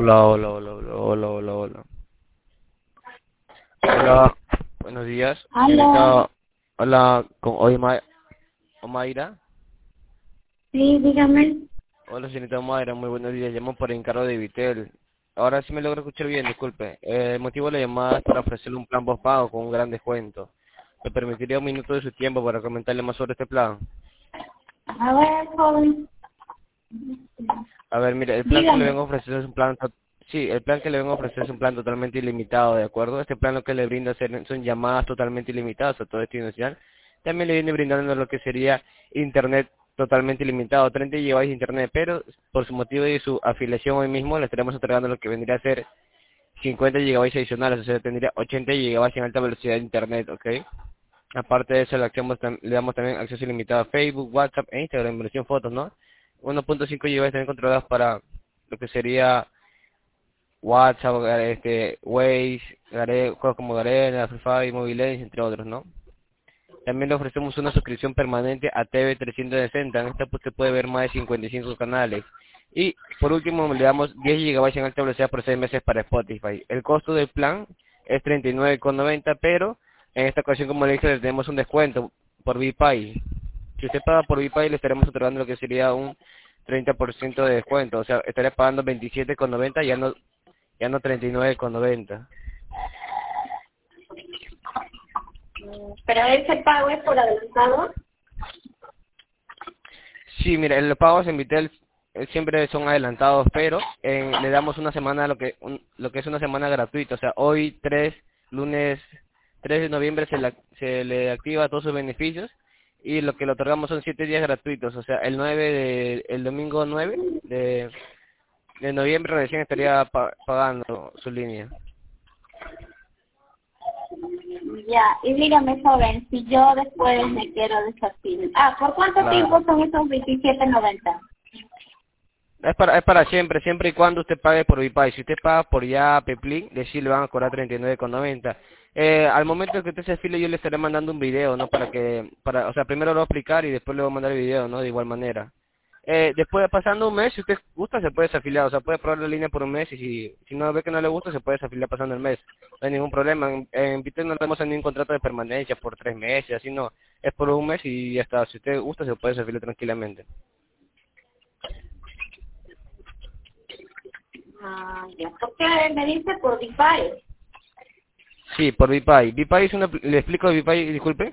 Hola, hola, hola, hola, hola, hola, hola. Hola, buenos días, Aló, señorita. Hola, con Omaira. sí, dígame. Hola, señorita Omaira, muy buenos días. Llamo por encargo de Vitel. Ahora sí me logro escuchar bien, disculpe. El motivo de la llamada es para ofrecerle un plan postpago con un gran descuento. ¿Me permitiría un minuto de su tiempo para comentarle más sobre este plan? A ver, joven, A ver, mire, el plan que le dígame. vengo a ofrecer es un plan, sí, el plan que le vengo a ofrecer es un plan totalmente ilimitado, ¿de acuerdo? Este plan lo que le brinda son llamadas totalmente ilimitadas a todo destino nacional. También le viene brindando lo que sería internet totalmente ilimitado, 30 GB de internet, pero por su motivo y su afiliación hoy mismo le estaremos entregando lo que vendría a ser 50 GB adicionales, o sea, tendría 80 GB en alta velocidad de internet, ¿ok? Aparte de eso, le damos también acceso ilimitado a Facebook, WhatsApp e Instagram, versión fotos, ¿no? 1.5 GB también controladas para lo que sería WhatsApp, Waze, juegos como Garena, Free Fire, Mobile Legends, entre otros, ¿no? También le ofrecemos una suscripción permanente a TV 360. En esta pues, usted puede ver más de 55 canales. Y por último le damos 10 GB en alta velocidad por 6 meses para Spotify. El costo del plan es 39,90, pero en esta ocasión, como le dije, le tenemos un descuento por VPay. Si usted paga por VPay, le estaremos otorgando lo que sería un 30% de descuento. O sea, estaría pagando 27,90, ya no 39,90. Pero ese pago es por adelantado. Sí, mira, los pagos en Vitel siempre son adelantados, pero le damos una semana, lo que es una semana gratuita. O sea, hoy lunes 3 de noviembre se le activa todos sus beneficios y lo que le otorgamos son 7 días gratuitos. O sea, el domingo 9 de noviembre recién estaría pagando su línea. Ya, y dígame, joven, si yo después me quiero desafiliar. ¿Por cuánto Claro. tiempo son esos 27.90? Es para siempre, siempre y cuando usted pague por VPay. Si usted paga por ya Peplin, de sí le van a cobrar 39,90. Al momento que usted se afile, yo le estaré mandando un video, ¿no? O sea, primero lo voy a explicar y después le voy a mandar el video, ¿no? De igual manera. Después, pasando un mes, si usted gusta, se puede desafiliar. O sea, puede probar la línea por un mes y si no ve que no le gusta, se puede desafiliar pasando el mes. No hay ningún problema. En Vitel no tenemos ningún contrato de permanencia por 3 meses, así no. Es por un mes y ya está. Si usted gusta, se puede desafiliar tranquilamente. Ya, porque me dice por DeFi. Sí, por VPay. VPay le explico de VPay, disculpe.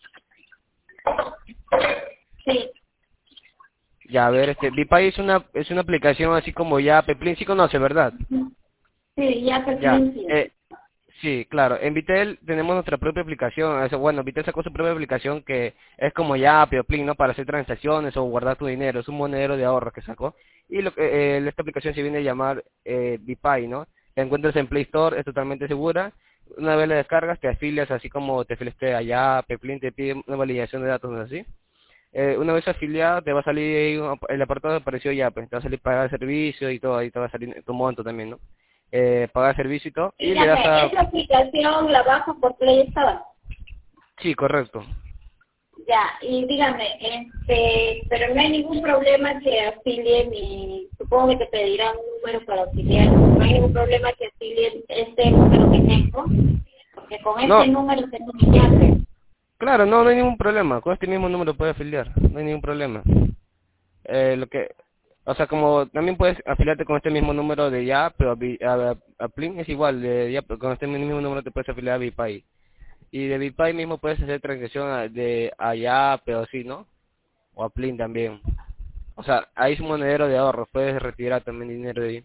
Sí, Ya, a ver, VPay es una aplicación así como ya Peplin, sí conoce, ¿verdad? sí, ya Ya, sí. sí, claro. En Vitel tenemos nuestra propia aplicación. Bueno, Vitel sacó su propia aplicación que es como ya Peplin, ¿no? Para hacer transacciones o guardar tu dinero. Es un monedero de ahorro que sacó. Y esta aplicación se viene a llamar VPay, ¿no? La encuentras en Play Store, es totalmente segura. Una vez la descargas, te afilias, así como te afiliaste allá, Peplin te pide una validación de datos, ¿no es así? Una vez afiliado, te va a salir ahí el apartado que apareció ya, pues te va a salir pagar servicio y todo, ahí te va a salir tu monto también, ¿no? Pagar servicio y todo, y le das Dígame, a... esa aplicación la bajo por Play Store. Sí, correcto. Ya, y dígame, pero no hay ningún problema que afilie supongo que te pedirán un número para afiliar, no hay ningún problema que afilie este número que tengo, porque con este No, número tengo mi llave. claro, no hay ningún problema, con este mismo número puedes afiliar, no hay ningún problema. Lo que... O sea, como también puedes afiliarte con este mismo número de ya, pero a Plin es igual, de ya, pero con este mismo número te puedes afiliar a VPay. Y de VPay mismo puedes hacer transacción de allá, pero sí, ¿no? O a Plin también. O sea, ahí es un monedero de ahorro, puedes retirar también dinero de ahí.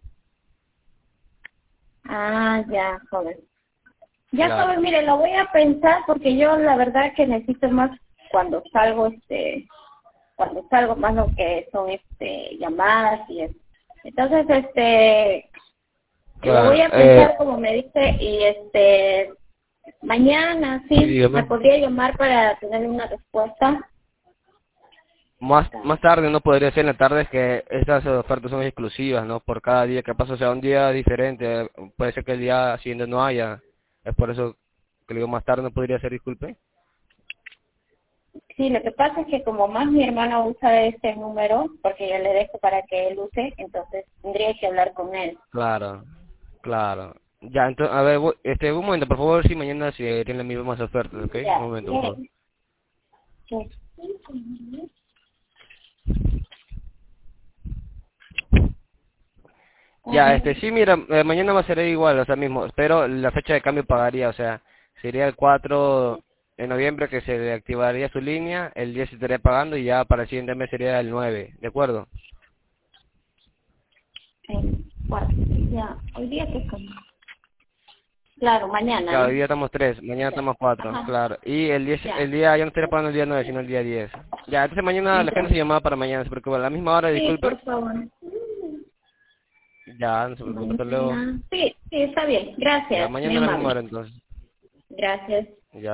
Ya, joven. Ya, Claro. joven, mire, lo voy a pensar porque yo la verdad que necesito más cuando salgo, más lo que son, llamadas y eso. Entonces, lo voy Claro. a pensar como me dice y mañana Sí, sí me dígame. podría llamar para tener una respuesta. Más tarde no podría ser en la tarde, es que estas ofertas son exclusivas, ¿no? Por cada día que pasa, o sea, un día diferente, puede ser que el día siguiente no haya. Es por eso que le digo más tarde no podría ser, disculpe. Sí, lo que pasa es que como más mi hermano usa este número, porque yo le dejo para que él use, entonces tendría que hablar con él. Claro, claro. Ya, entonces, a ver, un momento, por favor, si mañana si tienen las mismas ofertas, ¿ok? Un Ya, momento, por favor. sí. Ya, Ujú. sí, mira, mañana va a ser igual, o sea, mismo, pero la fecha de cambio pagaría, o sea, sería el 4 de noviembre que se reactivaría su línea, el 10 se estaría pagando y ya para el siguiente mes sería el 9, ¿de acuerdo? Cuatro. Ya, hoy día que claro, mañana, Claro, hoy ¿no? día estamos 3, mañana Ya. estamos 4, Ajá, claro, y el 10, ya. el día, ya no estaría pagando el día 9, sino el día 10. Ya, entonces mañana la gente se Entonces, llamaba para mañana, se preocupa, a la misma hora, sí, disculpe. por favor. Ya, no se preocupe, hasta luego. Mañana. Sí, sí, está bien. Ya, Gracias, muy mañana a la misma amable. hora entonces. Gracias.